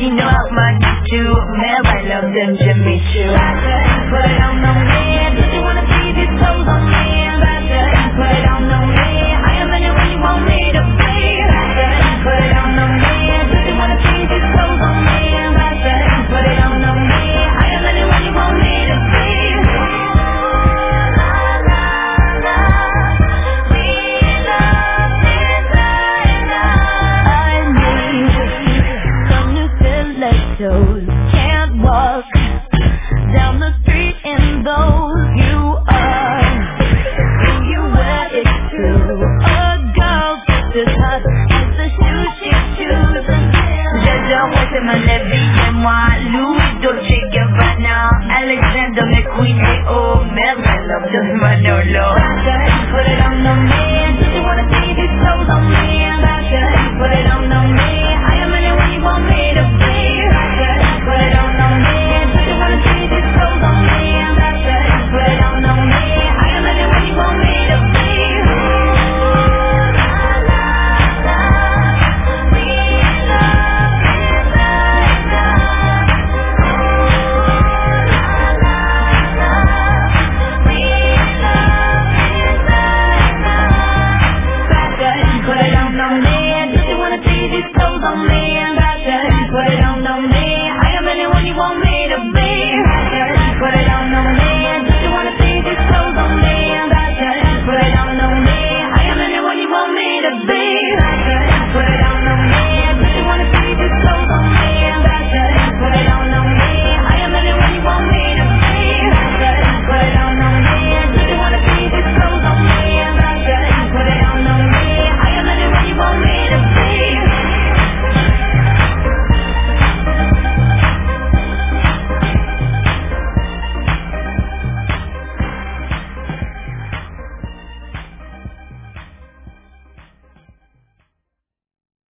you know how much you do. Man, I love them Jimmy Choo. Put it on man. Don't you wanna see these clothes on me? Put it on me. I am anyone you want me to be. Put it on me. Don't you wanna see these clothes on me? Put it on me. I am anyone you want me to be. Can't walk down the street in those you are. When you wear it true, a girl just as hot as the shoes she chooses. Jaja José Malevi et moi, Louis Dolce Gabbana, Alexander McQueen et oh, Mary love just Manolo. Put it on me.